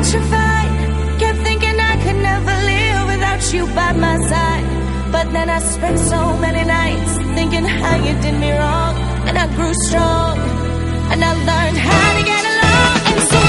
petrified. Kept thinking I could never live without you by my side. But then I spent so many nights thinking how you did me wrong. And I grew strong, and I learned how to get along. And so